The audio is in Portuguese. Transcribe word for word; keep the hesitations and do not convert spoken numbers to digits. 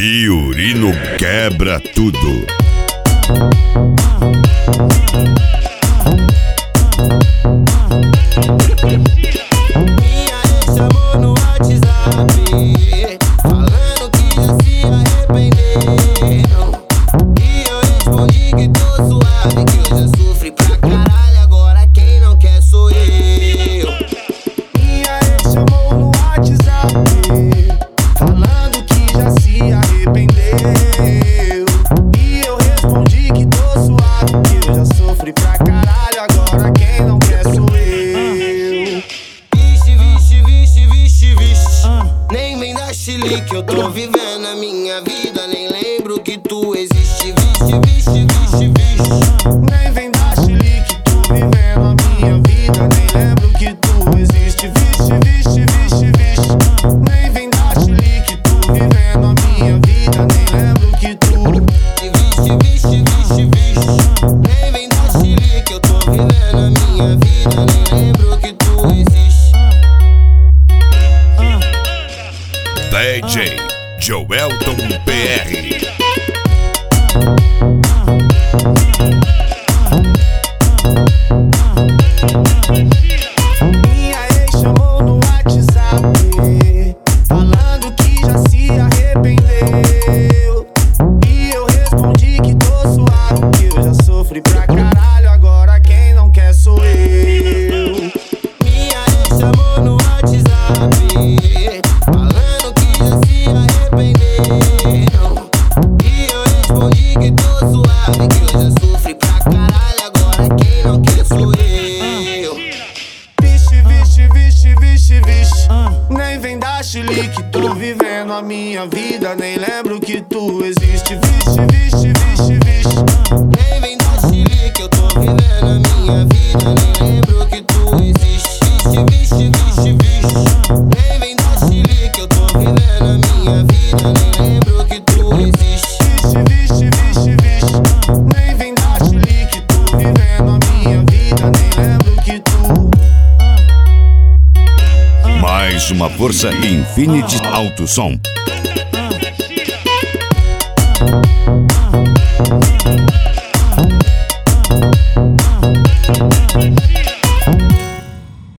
Fiorino quebra tudo. Minha ex chamou no WhatsApp, falando que já se arrependeu. E eu respondi que tô suave, que eu já sofri pra caralho, agora quem não quer sou eu. Minha ex chamou no WhatsApp, falando que já se arrependeu. E eu respondi que tô suave, que eu já sofri pra caralho, agora quem não quer sou eu. Vixe, vixe, vixe, vixe, vixe. Nem vem da Chile que eu tô vivendo a minha vida, nem lembro que tu existe. Vixe, vixe, vixe, vixe. Nem vem da Chile que tô vivendo a minha vida, nem lembro que tu existe. Vixe, vixe, vixe, vixe. Nem vem da Chile que tô vivendo a minha vida, nem lembro que tu. Vixe, vixe, vixe, vixe. Nem vem da Chile que eu tô vivendo a minha vida, nem lembro que tu existe. D J Joelton P R. Minha ex chamou no WhatsApp, falando que já se arrependeu. E eu respondi que tô suave, que eu já sofri pra caralho, agora quem não quer sou eu. Minha ex chamou no WhatsApp, falando que já se arrependeu. E eu respondi que tô suave, que eu já sofri pra caralho, agora quem não quer sou eu. Vixe, vixe, vixe, vixe, vixe. Nem vem da Chile que tô vivendo a minha vida, nem lembro que tu existe. Vixe, vixe, vixe, vixe. Nem vem da Chile que eu tô vivendo a minha vida, nem lembro que tu existe. Vixe, vixe, vixe, vixe. Nem vem da Chile que eu tô vivendo a minha vida, nem lembro que tu existe. Vixe, vixe, vixe, vixe. Nem vem da Chile que tô vivendo a minha vida, nem lembro que tu. Mais uma força Infinity Alto Som.